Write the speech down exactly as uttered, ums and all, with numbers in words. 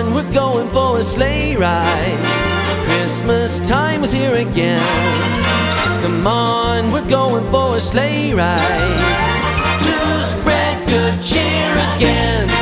on, we're going for a sleigh ride. Christmas time is here again. Come on, we're going for a sleigh ride to spread good cheer again.